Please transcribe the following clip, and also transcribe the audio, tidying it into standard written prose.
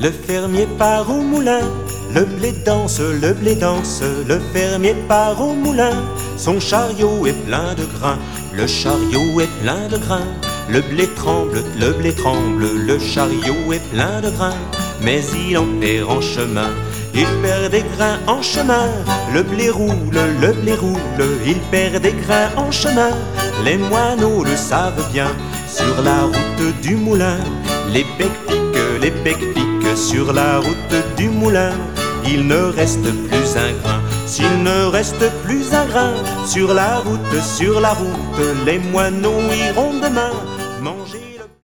Le fermier part au moulin, le blé danse, le blé danse. Le fermier part au moulin, son chariot est plein de grains. Le chariot est plein de grains. Le blé tremble, le blé tremble. Le chariot est plein de grains, mais il en perd en chemin. Il perd des grains en chemin. Le blé roule, le blé roule. Il perd des grains en chemin. Les moineaux le savent bien. Sur la route du moulin, les becs piquent sur la route du moulin. Il ne reste plus un grain. S'il ne reste plus un grain sur la route, les moineaux iront demain